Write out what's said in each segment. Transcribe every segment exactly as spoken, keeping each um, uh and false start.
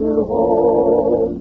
little home.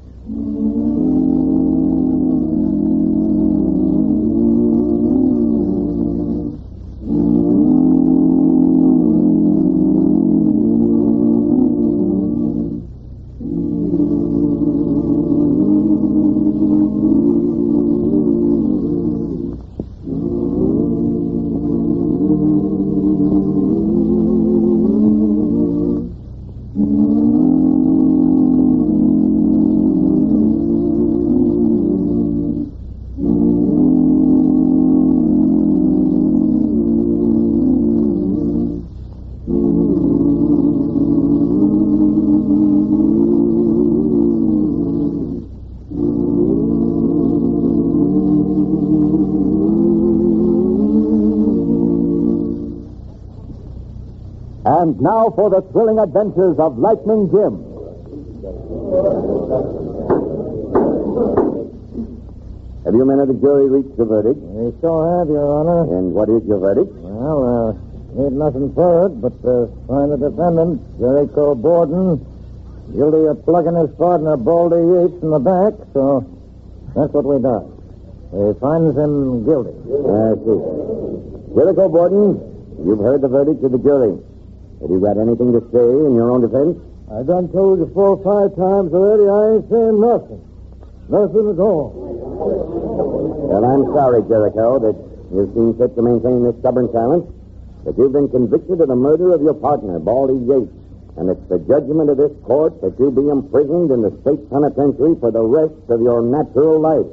And now for the thrilling adventures of Lightning Jim. Have you men of the jury reached the verdict? We sure have, Your Honor. And what is your verdict? Well, uh, ain't nothing for it but to find the defendant, Jericho Borden, guilty of plugging his partner, Baldy Yates, in the back, so that's what we done. We finds him guilty. I see. Jericho Borden, you've heard the verdict of the jury. Have you got anything to say in your own defense? I done told you four or five times already I ain't saying nothing. Nothing at all. Well, I'm sorry, Jericho, that you seem fit to maintain this stubborn silence, but you've been convicted of the murder of your partner, Baldy Yates, and it's the judgment of this court that you be imprisoned in the state penitentiary for the rest of your natural life.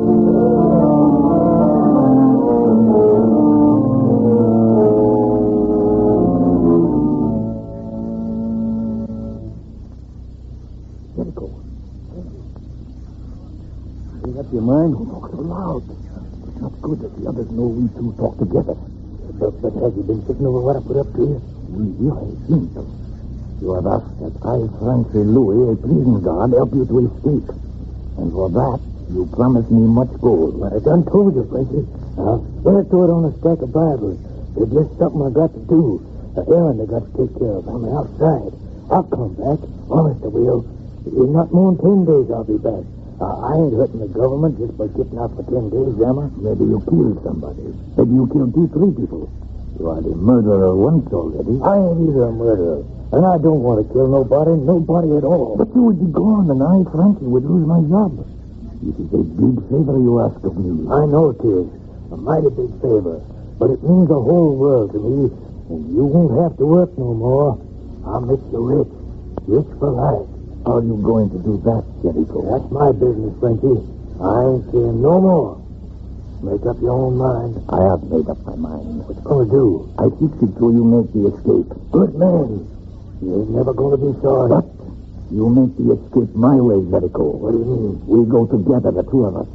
Up your mind? Don't talk so loud. It's not good that the others know we two talk together. But, but have you been thinking over what I put up to you? We I think. You have asked that I, Francie Louis, a prison guard, help you to escape. And for that, you promised me much gold. Well, I done told you, Francie. I'll swear to it on a stack of Bibles. It's just something I got to do. An errand I got to take care of on the outside. I'll come back. Honest I will. In not more than ten days, I'll be back. Uh, I ain't hurting the government just by getting out for ten days, Emma. Maybe you killed somebody. Maybe you killed two, three people. You are the murderer once already. I ain't either a murderer. And I don't want to kill nobody, nobody at all. But you would be gone, and I, Frankie, would lose my job. This is a big favor you ask of me. I know it is. A mighty big favor. But it means the whole world to me. And you won't have to work no more. I'll make you rich. Rich for life. How are you going to do that, Jericho? That's my business, Frankie. I ain't saying no more. Make up your own mind. I have made up my mind. What you going to do? I fix it so you make the escape. Good man. You ain't never going to be sorry. But you make the escape my way, Jericho. What do you mean? We go together, the two of us.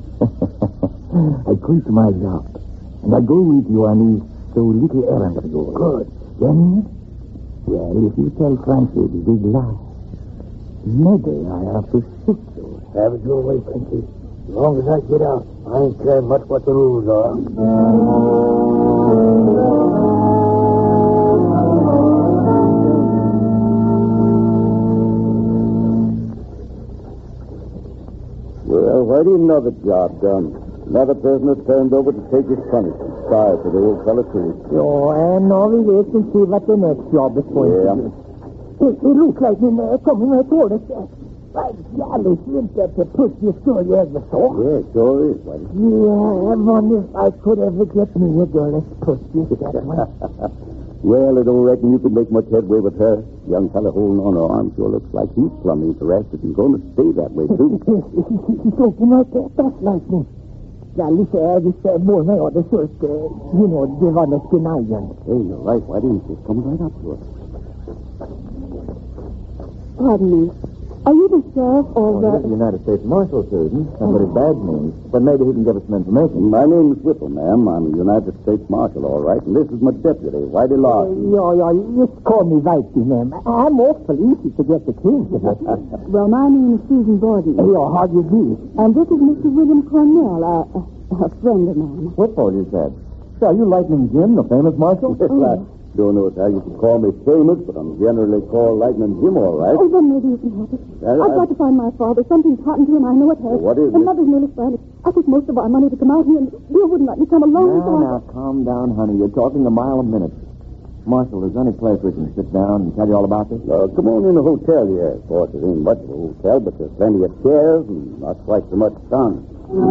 I quit my job, and I go with you on these so little errand of yours. Good. Then, well, if you tell Francie the big lie, maybe I have to shoot you. Have it your way, Frankie. As long as I get out, I ain't caring much what the rules are. Well, why do you know the job done? Another prisoner turned over to take his punishment. Sorry for the old fella, too. Sure, and now we wait and see what the next job is going Yeah. to be. It, it looks like in there coming right toward us. By golly, isn't that the prettiest girl you ever saw? Yeah, sure is, buddy. Yeah, I wonder if I could ever get me a girl as pretty as that one. Well, I don't reckon you could make much headway with her. Young fella holding on her arm sure looks like he's plumb interested and going to stay that way, too. He's open like that. That's lightning. Golly, sir, I just said more than I ought to first, uh, you know, give on the skin iron. Hey, you're right. Why didn't you just come right up to her? Pardon me. Are you the sheriff or the... the United States Marshal, Susan. That's what his badge means. But maybe he can give us some information. My name's Whipple, ma'am. I'm a United States Marshal, all right. And this is my deputy, Whitey Larson. Yeah, yeah, just call me Whitey, ma'am. I'm awful easy to get the king. Well, my name is Susan Borden. Yeah, how do you do? And this is Mister William Cornell, a, a friend of mine. Whipple, you said. So are you Lightning Jim, the famous marshal? Yes, I, Don't know how you can call me famous, but I'm generally called Lightning Jim, all right. Oh, then maybe you can help us. Uh, I've I- got to find my father. Something's happened to him. I know it has. Well, what is and it? Mother's nearly frantic. I took most of our money to come out here, and Bill wouldn't let me come alone. so I... Now, now, calm down, honey. You're talking a mile a minute. Marshal, is there any place we can sit down and tell you all about this? Uh, come on in the hotel here. Of course, it ain't much of a hotel, but there's plenty of chairs and not quite so much sun.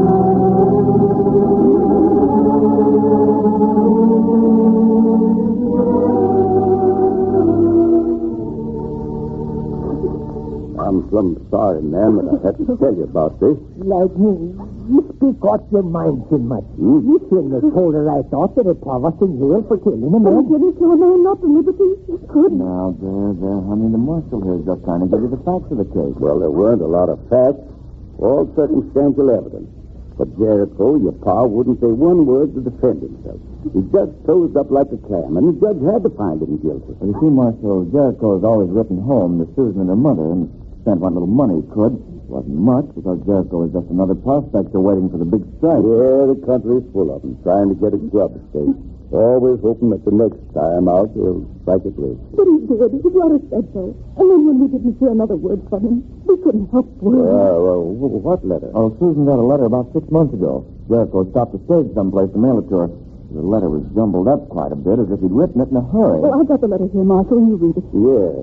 I'm plumb sorry, ma'am, that I have to tell you about this. Lightning, you speak out your mind too much. Hmm? You shouldn't have told her right off that it was in jail for killing a Oh, man. didn't kill a man, not for liberty. You couldn't. Now, there, there, honey. The marshal here is just trying to give you the facts of the case. Well, there weren't a lot of facts, all circumstantial evidence. But Jericho, your pa, wouldn't say one word to defend himself. He just closed up like a clam, and the judge had to find him guilty. Well, you see, Marshal, Jericho has always written home to Susan and her mother and spent what little money he could. Wasn't much, because Jericho is just another prospector waiting for the big strike. Yeah, the country's full of them, trying to get a grub estate. Always hoping that the next time out he'll strike it rich. But he did. His letter said so. And then when we didn't hear another word from him, we couldn't help worrying. Uh, well, wh- what letter? Oh, Susan got a letter about six months ago. Jericho stopped the stage someplace to mail it to her. The letter was jumbled up quite a bit, as if he'd written it in a hurry. Well, I've got the letter here, Marshal. You read it. Yeah.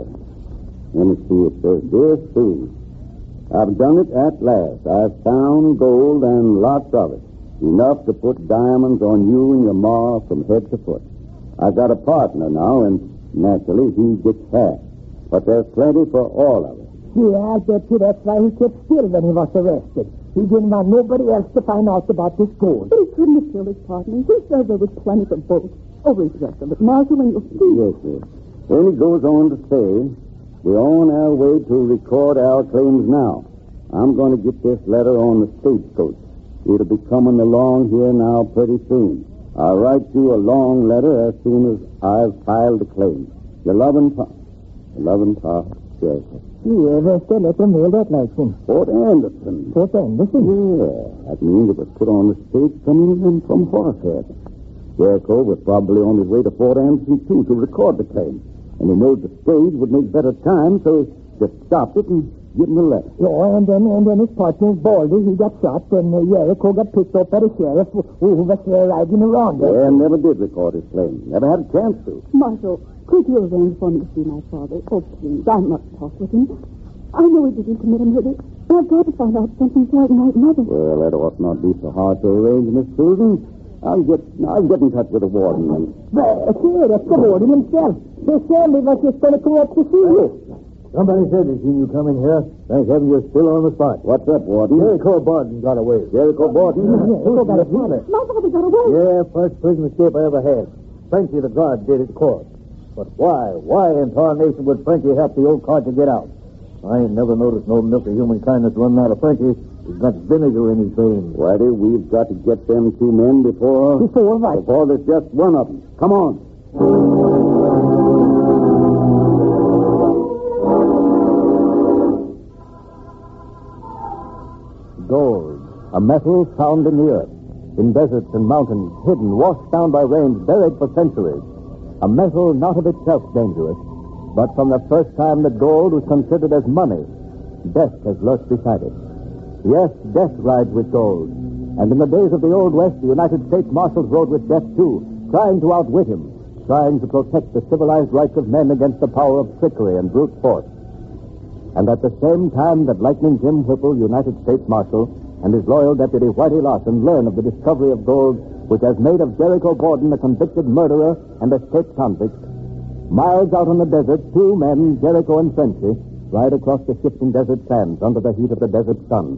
Let me see. It says, Dear Sue, I've done it at last. I've found gold and lots of it. Enough to put diamonds on you and your ma from head to foot. I've got a partner now, and naturally he gets half. But there's plenty for all of us. Yeah, I bet you that's why he kept still when he was arrested. He didn't want nobody else to find out about this gold. But he couldn't have killed his partner. He said there was plenty for both. Oh, read the rest of it, Marshal, and you'll see. Yes, sir. Then he goes on to say, we're on our way to record our claims now. I'm going to get this letter on the stagecoach. It'll be coming along here now pretty soon. I'll write you a long letter as soon as I've filed the claim. Your loving pa... Your loving pa, Jericho. Yeah, there's the letter mailed at Lightning. Fort Anderson. Fort Anderson? Yeah, that means it was put on the stage coming in from Horsehead. Jericho was probably on his way to Fort Anderson, too, to record the claim. And he knew the stage would make better time, so he just stopped it and give him the letter. Yeah, and then, and then his partner, Baldy, he got shot, and uh, Jericho got picked up by the sheriff who, who was uh, riding around there. Yeah, never did record his claim. Never had a chance to. Marshal, could you arrange for me to see my father? Oh, please, I must talk with him. I know he didn't commit a murder, but I've got to find out something so I can write Mother. Well, that ought not be so hard to arrange, Miss Susan. I'll get I'll get in touch with the warden. And... Well, here, that's the warden himself. They said he was just going to come up to see you. Somebody said they seen you coming here. Thank heaven you're still on the spot. What's up, warden? Jericho Borden got away. Jericho Borden? Jericho got a father. My father got away. Yeah, first prison escape I ever had. Frankie the guard did it, of course. But why? Why in tarnation would Frankie help the old card to get out? I ain't never noticed no milk of human kindness running out of Frankie. He's got vinegar in his veins. Whitey, we've got to get them two men before... Before what? Before there's just one of them. Come on. Gold, a metal found in the earth, in deserts and mountains, hidden, washed down by rains, buried for centuries. A metal not of itself dangerous, but from the first time that gold was considered as money, death has lurked beside it. Yes, death rides with gold. And in the days of the Old West, the United States Marshals rode with death, too, trying to outwit him, trying to protect the civilized rights of men against the power of trickery and brute force. And at the same time that Lightning Jim Whipple, United States Marshal, and his loyal deputy, Whitey Larson, learn of the discovery of gold, which has made of Jericho Borden a convicted murderer and escaped convict, miles out on the desert, two men, Jericho and Frenchy, ride across the shifting desert sands under the heat of the desert sun.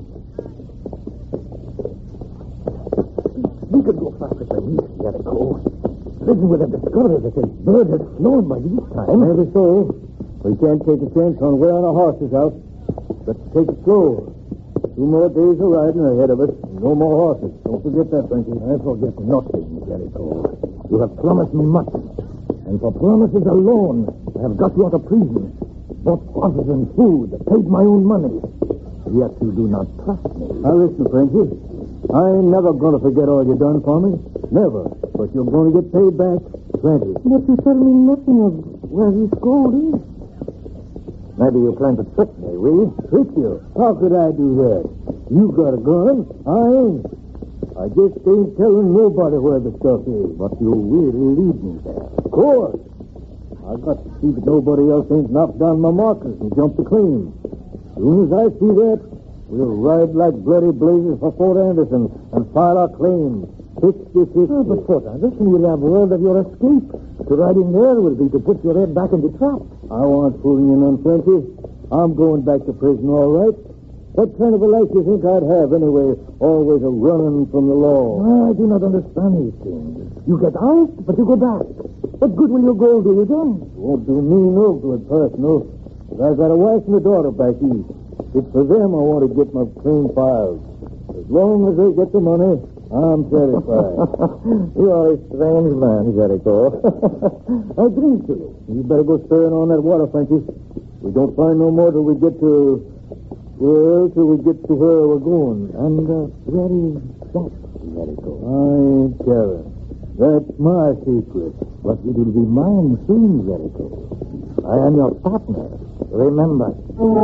We could go faster than this, Jericho. Listen, with a discovery that this bird has flown by this time. Maybe so. We can't take a chance on wearing our horses out. Let's take it slow. Two more days of riding ahead of us. No more horses. Don't forget that, Frankie. I forget nothing, Jericho. You have promised me much. And for promises alone, I have got you out of prison. Bought horses and food, paid my own money. Yet you do not trust me. Now listen, Frankie. I ain't never going to forget all you done for me. Never. But you're going to get paid back. plenty. But you tell me nothing of where this gold is. Maybe you plan to trick me, will you? Trick you? How could I do that? You got a gun. I ain't. I just ain't telling nobody where the stuff is. But you will lead me there. Of course. I got to see that nobody else ain't knocked down my markers and jumped the claim. As soon as I see that, we'll ride like bloody blazes for Fort Anderson and file our claim. fifty-fifty. Oh, but Fort Anderson will have word of your escape. To ride in there will be to put your head back in the trap. I want fooling you none, Frenchy. I'm going back to prison, all right. What kind of a life do you think I'd have, anyway, always a running from the law? Well, I do not understand these things. You get out, but you go back. What good will your gold do you then? It won't do me no good, personal. But I've got a wife and a daughter back east. It's for them I want to get my claim filed. As long as they get the money, I'm satisfied. You are a strange man, Jericho. I drink to you. You better go stirring on that water, Frankie. We don't find no more till we get to... Well, till we get to where we're going. And uh, where is that, Jericho? I ain't telling. That's my secret. But it will be mine soon, Jericho. I am your partner. Remember.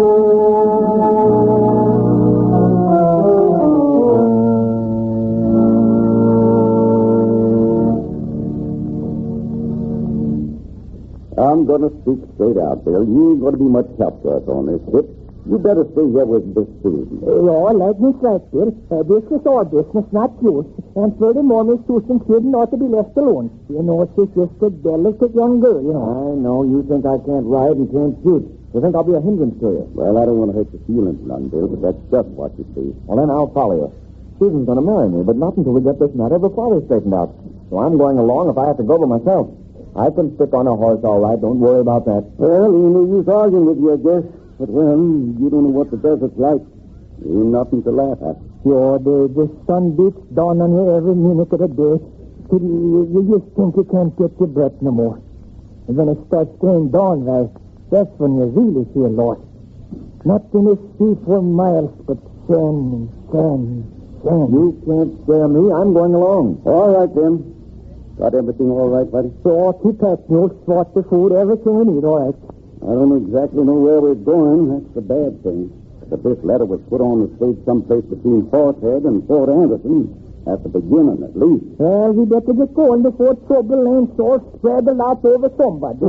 I'm going to speak straight out, Bill. You ain't going to be much help to us on this trip. You better stay here with this Susan. Yeah, let me strike here. Uh, this is our business, not yours. And furthermore, Miss Susan Kidden ought to be left alone. You know, she's just a delicate young girl, you know. I know. You think I can't ride and can't shoot. You think I'll be a hindrance to you. Well, I don't want to hurt your feelings none, Bill, but that's just what you see. Well, then I'll follow you. Susan's going to marry me, but not until we get this matter before we straightened out. So I'm going along if I have to go by myself. I can stick on a horse all right. Don't worry about that. Well, ain't no use arguing with you, I guess. But, well, you don't know what the desert's like. Ain't nothing to laugh at. Sure, the, the sun beats down on you every minute of the day. Till you, you just think you can't get your breath no more. And when it starts going down, well, that's when you really feel lost. Nothing is see for miles but sand and sand and sand. You can't scare me. I'm going along. All right, then. Got everything all right, buddy? So, keep that milk, swat the food, everything we need, all right. I don't exactly know where we're going. That's the bad thing. But this letter was put on the stage someplace between Horsehead and Fort Anderson. At the beginning, at least. Well, we better get going before trouble ain't so spread a lot over somebody.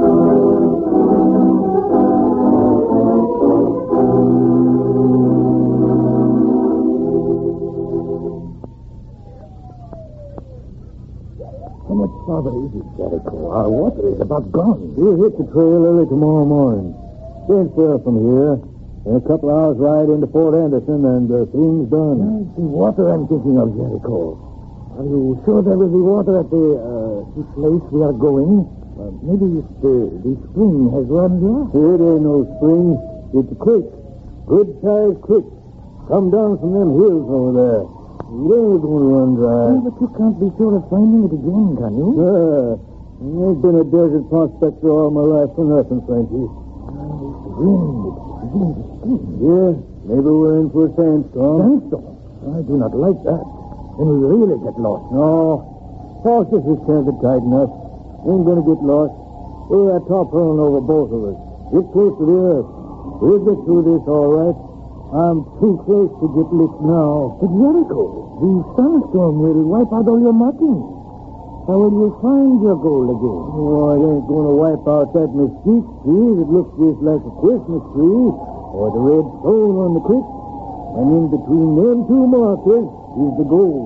How much farther is it, Jericho? Our water is about gone. We'll hit the trail early tomorrow morning. Ain't far from here. In a couple of hours' ride into Fort Anderson, and the uh, thing's done. That's the water I'm thinking of, Jericho. Are you sure there will be water at the, uh, the place we are going? Uh, maybe it's the, the spring has run there? It ain't no spring. It's a creek. Good-sized creek. Come down from them hills over there. It ain't going to run dry. Oh, but you can't be sure of finding it again, can you? Sure. I've been a desert prospector all my life for nothing, Frankie. Oh, this wind, it's beginning to sting. Yeah, maybe we're in for a sandstorm. Sandstorm? I do not like that. Then we really get lost. No. Horses is can't tight enough. Ain't going to get lost. We're a top rolling over both of us. Get close to the earth. We'll get through this all right. I'm too close to get licked now. But Jericho, the sandstorm will wipe out all your markings. How will you find your gold again? Oh, it ain't going to wipe out that mesquite tree that looks just like a Christmas tree, or the red stone on the creek. And in between them two markers is the gold.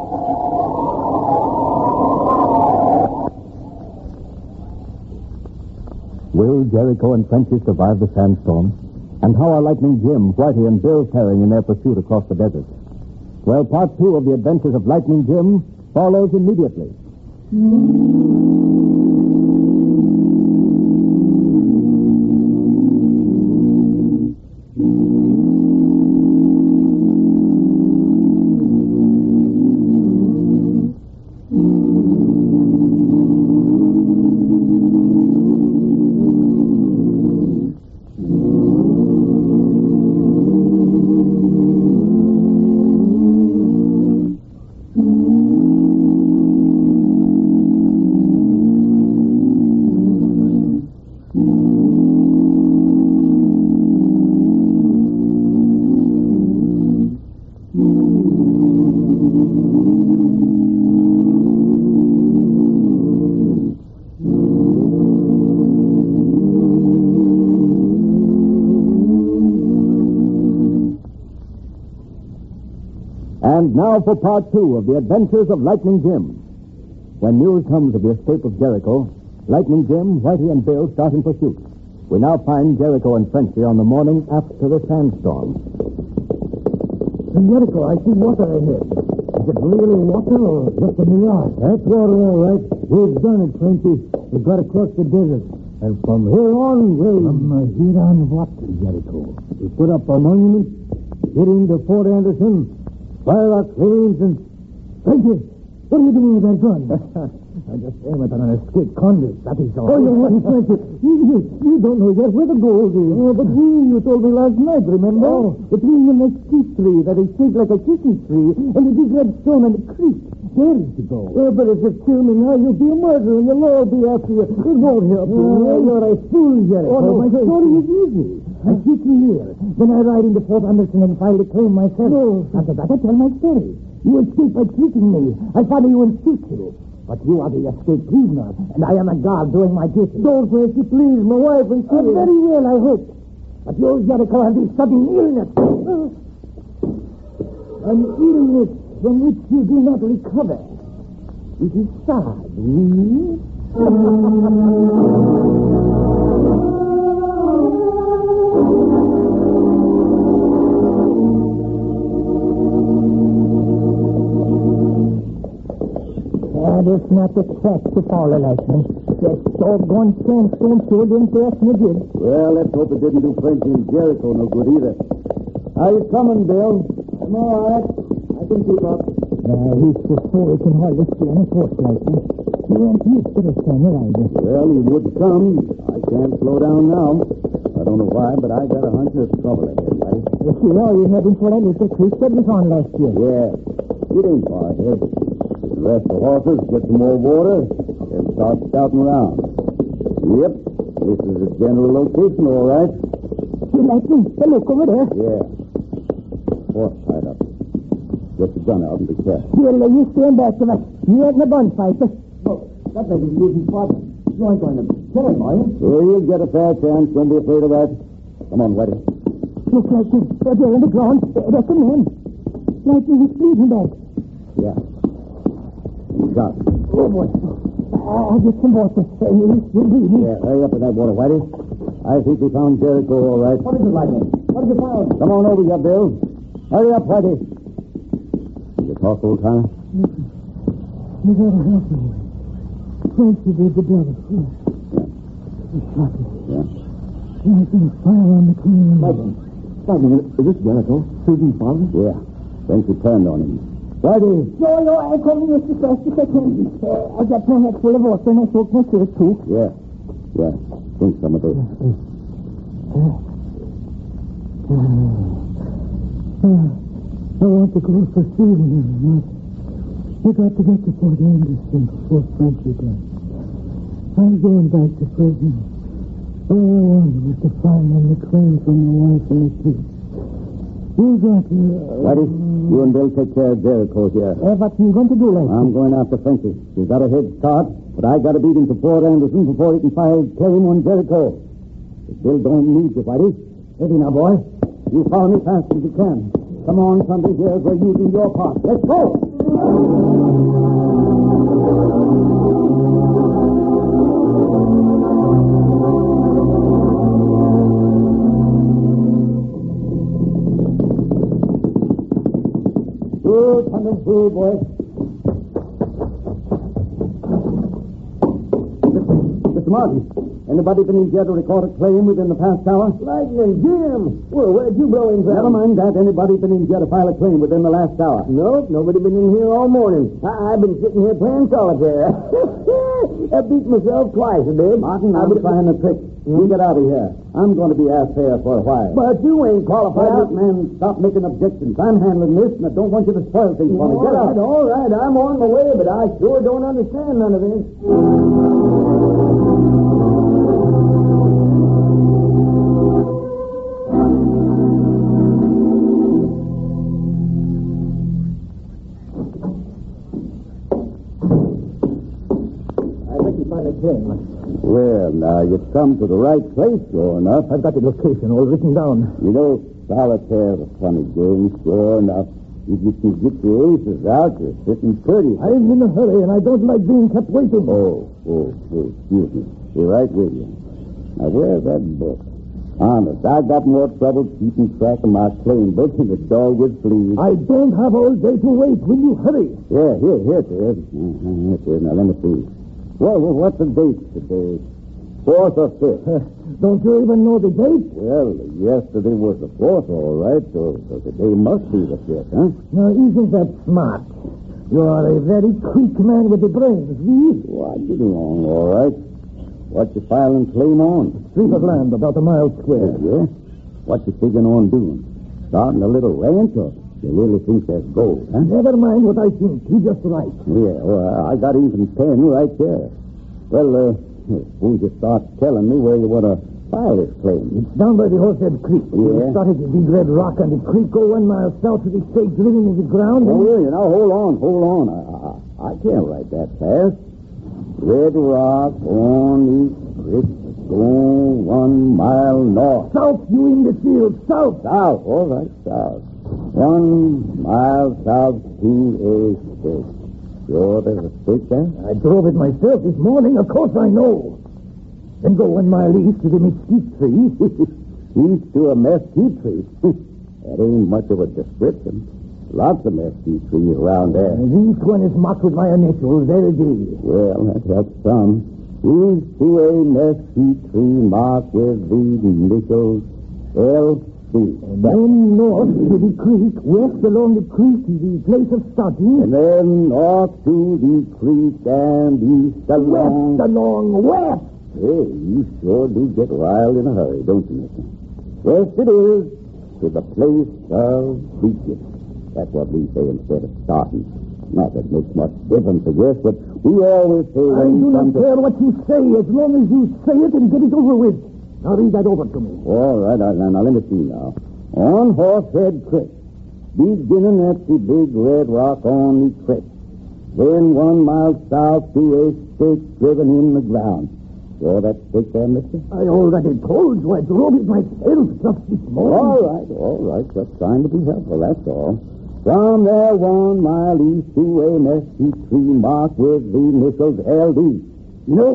Will Jericho and Frenchy survive the sandstorm? And how are Lightning Jim, Whitey, and Bill faring in their pursuit across the desert? Well, part two of the adventures of Lightning Jim follows immediately. Now for part two of the adventures of Lightning Jim. When news comes of the escape of Jericho, Lightning Jim, Whitey, and Bill start in pursuit. We now find Jericho and Frenchy on the morning after the sandstorm. Jericho, I see water ahead. Is it really water or just a mirage? That's water, all right. We've done it, Frenchy. We've got to cross the desert. And from here on, we'll... From uh, here on what, Jericho? We put up a monument, get into Fort Anderson, fire our claims, and... Frenchy, what are you doing with that gun? I just aim it on an escaped convict, that is all. Oh, you wouldn't, Frenchy. You, you, you don't know yet where the gold is. Oh, but we, you told me last night, remember? Oh. Between the mesquite tree that is shaped like a Christmas tree and the big red stone and the creek. There is the gold. Oh, but if you kill me now, you'll be a murderer and the law will be after you. It won't help you. Oh, you're a fool, Jericho. Oh, no, my story is easy. I shoot you here. Then I ride into Fort Anderson and file a claim myself. No. After that, I tell my story. You escape by tricking me. I follow you and shoot you. But you are the escaped prisoner, and I am a guard doing my duty. Don't, Percy, please. My wife and children. Uh, very well, I hope. But you, Jericho, have this sudden illness. An illness from which you do not recover. It is sad, really. There's not a track to follow, Lightning. That doggone sandstone sure didn't pass me good. Well, let's hope it didn't do Frenchy and Jericho no good either. How you coming, Bill? I'm all right. I can keep up. Now, he's so full he can hardly stay on his horse, Lightning. He won't used to this time of rider. Well, he would come. I can't slow down now. I don't know why, but I got a hunch there's trouble ahead, buddy. You see, all you're heading for that little creek that was on last year. Yeah. It ain't far ahead. Rest the horses, get some more water, and start scouting around. Yep, this is the general location, all right. You like me? The look over there. Yeah. Horse tied up. Get the gun out and be careful. Here, you stand back to us. You ain't in the gunfight. Oh, that lady's losing father. You ain't going to kill him, are you? Well, you'll get a fair chance. Don't be afraid of that. Come on, Whitey. Look, Lightning. They're there on the ground. That's the man. Lightning, he's bleeding back. Yeah. Got it. Oh, boy. I'll get some water. You're bleeding. Yeah, hurry up with that water, Whitey. I think we found Jericho all right. What is it, Lightning? What did you find? Come on over here, Bill. Hurry up, Whitey. You talk, old timer? You gotta help me. Frenchy did the devil. Yeah. He shot me. Yeah. There's been a fire on the claim. Lightning. Lightning, is this Jericho? Susan's father? Yeah. Frenchy turned on him. Whitey. No, no, I come here as fast as I can. Uh, I got my head full of water and I soaked my shirt, too. Yeah. Yeah. Drink some of this. Uh, uh, I want to go for Susan, Mother. You got to get to Fort Anderson before Frenchy does. I'm going back to prison. All I wanted was to find them the claim from my wife and the kids. You got to... Uh, Whitey, you and Bill take care of Jericho here. Uh, what are you going to do, Lightning? I'm going after Frenchy. He's got a head start, but I got to beat him to Fort Anderson before he can file claim on Jericho. If Bill don't need you, Whitey. Ready now, boy. You follow me fast as you can. Come on, Sunday. Here's where you do your part. Let's go. Good, Sunday. Good, boy. Mister Martin, anybody been in jail to record a claim within the past hour? Lightning, Jim. Well, where'd you blow in from? Never mind that. Anybody been in jail to file a claim within the last hour? Nope, nobody been in here all morning. I- I've been sitting here playing solitaire. I beat myself twice, I did. Martin, I'm trying a trick. You get out of here. I'm going to be asked here for a while. But you ain't qualified. Look, man, stop making objections. I'm handling this, and I don't want you to spoil things for me. All Get right, out. all right. I'm on my way, but I sure don't understand none of this. Well, now, you've come to the right place, sure enough. I've got the location all written down. You know, solitaire's a funny game, sure enough. If you can get your aces out, you're sitting pretty. I'm in a hurry, and I don't like being kept waiting. Oh, oh, oh, excuse me. Be right with you. Now, where's that book? Honest, I got more trouble keeping track of my claim book than a dog with fleas. I don't have all day to wait. Will you hurry? Yeah, here, here it is. Uh-huh, here it is. Now, let me see. Well, well, what's the date today? Fourth or fifth? Uh, don't you even know the date? Well, yesterday was the fourth, all right, so, so today must be the fifth, huh? Now, isn't that smart? You're a very quick man with the brains, see? Well, I get along, all right. What you filing claim on? Strip of land about a mile square. Yeah? What you figuring on doing? Starting a little ranch, or you really think there's gold, huh? Never mind what I think. You just right. Yeah, well, I got even ten right there. Well, uh, suppose you start telling me where you want to file this claim. It's down by the Horsehead Creek. Yeah? You started the big red rock on the creek, go one mile south of the stake driven in the ground. Oh, yeah, now, hold on, hold on. I, I, I can't write that fast. Red rock on the creek, go one mile north. South, you imbecile, south. South, all right, south. One mile south to a stake. Sure there's a stake there? I drove it myself this morning. Of course I know. Then go one mile east to the mesquite tree. East to a mesquite tree? That ain't much of a description. Lots of mesquite trees around there. And each one is marked with my initials, L D. Well, that helps some. East to a mesquite tree marked with the initials L D. And then north to the creek, west along the creek to the place of starting. And then north to the creek and east along... West along, west! Hey, you sure do get riled in a hurry, don't you, mister? West it is, to the place of beginning. That's what we say instead of starting. Not that it makes much difference, I guess, but we always say... I do not care what you say, as long as you say it and get it over with. Now read that over to me. All right, now, now let me see now. On Horsehead Creek, beginning at the big red rock on the creek, then one mile south to a stake driven in the ground. Sure that stake there, mister? I already told you I drove it myself just this morning. All right, all right, just trying to be helpful, that's all. From there, one mile east to a mesquite tree marked with the initials L D. You know,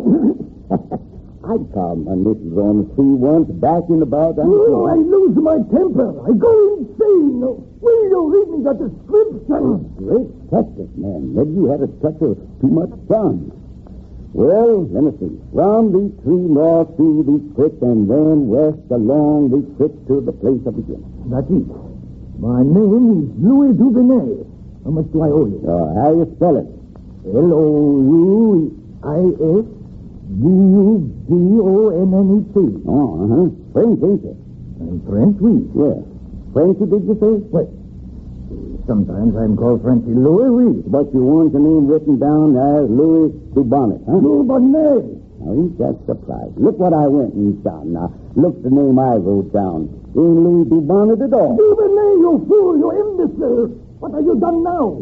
I'd come and this is on the tree once, back in about that. Oh, I lose my temper. I go insane. Will you read me the description? Great Texas, man. Maybe you had a touch of too much sun. Well, let me see. From the tree north to the creek and then west along the creek to the place of beginning. That's it. My name is Louis Duvenet. How much do I owe you? Uh, how you spell it? L O U I S D U D O N N E T. Oh, uh-huh. French, ain't it? And French, oui. Yeah. Frenchy, did you say? Well, sometimes I'm called Frenchy Louis, oui. But you want the name written down as Louis Dubonnet, huh? Duvenet. Now, ain't that surprised? Look what I went and found. Now, look the name I wrote down. Ain't Louis Dubonnet at all. Duvenet, you fool, you imbecile. What have you done now?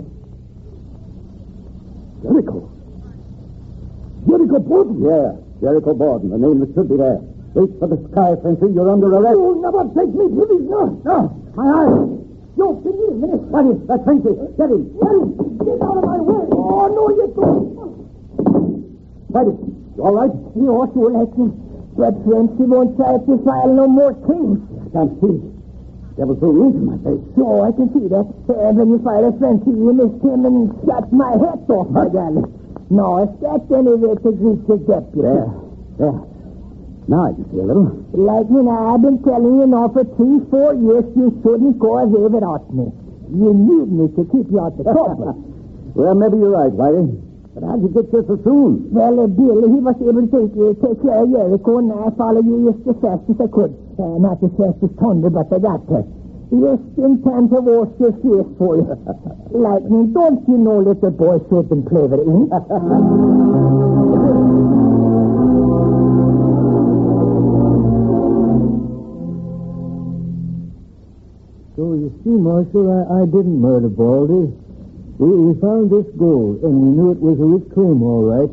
Jericho. Jericho Borden. Yeah, Jericho Borden. The name that should be there. Wait for the sky, Frenchy. You're under arrest. You'll never take me to these. No, no. My eyes. You, give me a minute. What is that, Frenchy? Get him. Get him. Get out of my way. Oh, no, you don't. What is You all right? You ought to like me. But Frenchy won't try to file no more claims. I can't see. Devil threw ink in my face. Sure, I can see that. Uh, when you file a Frenchy, you missed him and shot my hat off, my darling. No, if that's any way to greet your deputy. There. There. Now I can see a little. Like me now, I've been telling you now for three, four years you shouldn't go away without me. You need me to keep you out of trouble. Well, maybe you're right, Whitey. But how'd you get here so soon? Well, uh, Bill, he was able to take, uh, take care of Jericho, and I followed you just as fast as I could. Uh, not as fast as thunder, but I got her. Just in time to wash your face for you. Lightning, don't you know little boy shouldn't play with ink? So you see, Marshal, I, I didn't murder Baldy. We, we found this gold, and we knew it was a rich claim, all right.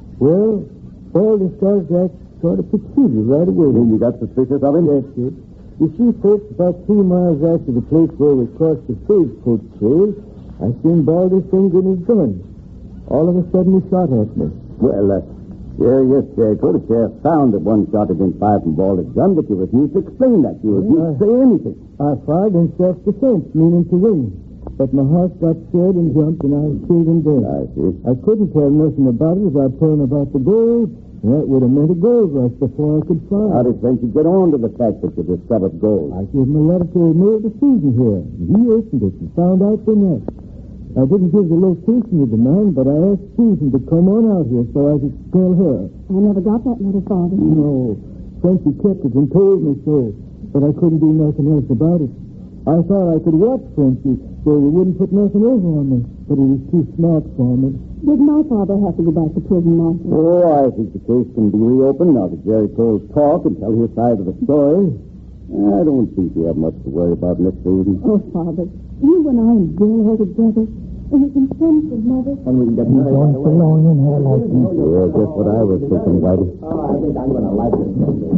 Well, Baldy started to act sort of peculiar right away. You got suspicious of him? Yes, sir. You see, folks, about three miles after the place where we crossed the stagecoach trail, I seen Baldy fingering his gun. All of a sudden, he shot at me. Well, uh, yeah, yes, Jericho, the sheriff found that one shot had been fired from Baldy's gun, but you refused to explain that. You refused to say anything. I fired in self-defense, meaning to win. But my horse got scared and jumped, and I was killed in dead. I see. I couldn't tell nothing about it without telling about the gold. That would have meant a gold rush before I could fire. How did Frenchy get on to the fact that you discovered gold? I gave him a letter to Mayor D'Souza here. He opened it and found out the next. I didn't give the location of the man, but I asked Susan to come on out here so I could tell her. I never got that letter, Father. No. Frenchy kept it and told me so, but I couldn't do nothing else about it. I thought I could watch Frenchy so he wouldn't put nothing over on me, but he was too smart for me. Did my father have to go back to prison, Marshal? Oh, I think the case can be reopened now that Jericho's talk and tell his side of the story. I don't think you have much to worry about, Miss Hayden. Oh, Father, you and I and Bill are together. And we can friends with Mother. And we can get You don't belong in her like me. Yeah, just what I was thinking, Whitey. Oh, I think I'm going to like this.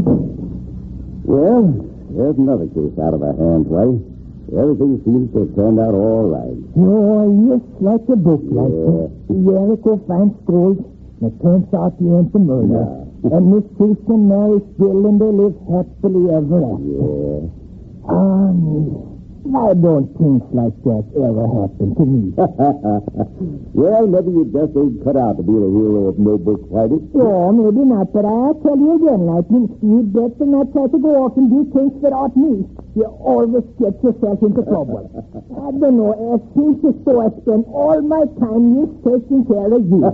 Well, there's another case out of our hands, Whitey. Everything seems to have turned out all right. Oh, yes, like a book, like Yeah. Jericho finds gold, and it turns out he ain't a murder. Yeah. And Miss Houston marries Bill, and they live happily ever after. Yeah. Ah, me. Why don't things like that ever happen to me? Well, maybe you just ain't cut out to be the hero of no book, Whitey. Oh, maybe not, but I'll tell you again, Lightning, you'd better not try to go off and do things without me. You always get yourself into trouble. I don't know, it seems as though I spend all my time just taking care of you.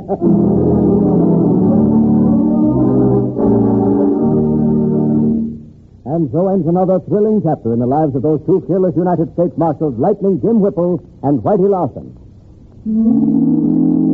And so ends another thrilling chapter in the lives of those two fearless United States Marshals, Lightning Jim Whipple and Whitey Larson.